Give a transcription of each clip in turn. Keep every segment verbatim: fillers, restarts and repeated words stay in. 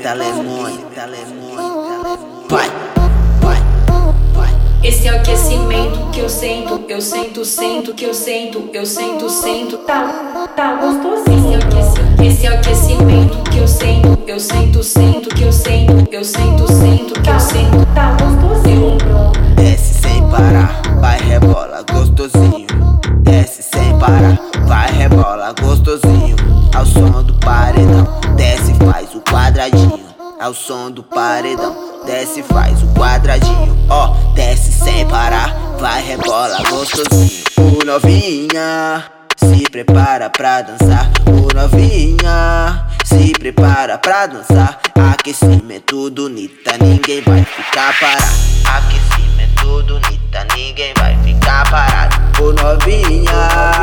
Lemone, vai, vai, vai. Esse é o aquecimento que eu sento, eu sento, sento, que eu sento, eu sento, sento, tá, tá gostosinho. Esse é o aquecimento que eu sento, eu sento, sento, que eu sento, eu sento, sento, que eu sento, tá gostosinho. Desce sem parar, vai rebola gostosinho. Desce sem parar, vai rebola gostosinho. Ao som do paredão, desce faz o quadradinho. Ao som do paredão, desce faz o quadradinho. Ó, oh, desce sem parar, vai rebola gostosinho. O novinha se prepara pra dançar. O novinha se prepara pra dançar. Aquecimento do Nita, ninguém vai ficar parado. Aquecimento do Nita, ninguém vai ficar parado. O novinha,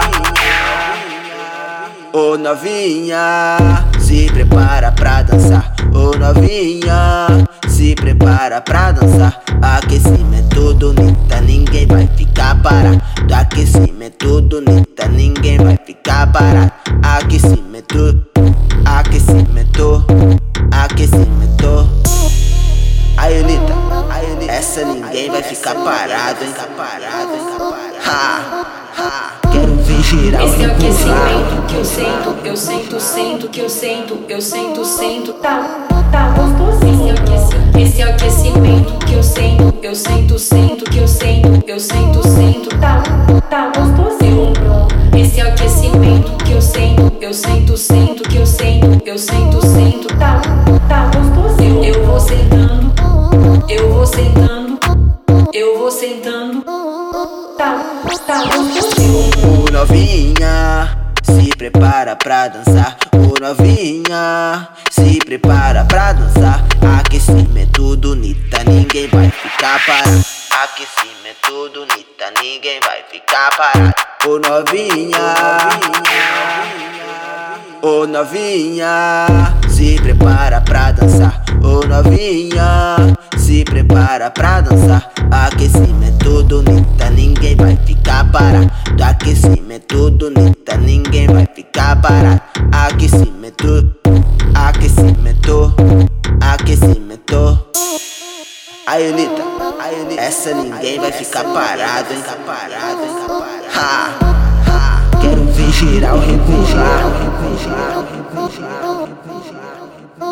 ô novinha, se prepara pra dançar. Ô novinha, se prepara pra dançar. Aquecimento do Nita, ninguém vai ficar parado. Do aquecimento do Nita, ninguém vai ficar parado. Aquecimento, aquecimento, aquecimento. Aí Nita, essa ninguém vai ficar parado, hein? Ha, ha. Quero ver geral. Esse é o aquecimento que eu sento, eu sento, sento, que eu sento, eu sento, sento, tá, tá gostosinho. Esse é o aquecimento que eu sento, eu sento, sento, que eu sento, eu sento, sento, tá, tá gostosinho. Esse é o aquecimento que eu sento, eu sento, sento, que eu sento, eu sento, sento, tá, tá gostosinho. Eu vou sentando, eu vou sentando, eu vou sentando, tá, tá gostosinho. O novinha se prepara pra dançar. O novinha se prepara pra dançar. Aquecimento do Nita, ninguém vai ficar parado. Aquecimento do Nita, ninguém vai ficar parado. O novinha, ô novinha, se prepara pra dançar. Ô novinha, se prepara pra dançar. Aquecimento do Nita, ninguém vai ficar parado. Do aquecimento do Nita, ninguém vai ficar parado. Aquecimento, aquecimento, aquecimento. Aí Nita, essa ninguém vai ficar parado, hein? Ha, ha. Quero ver geral rebolar.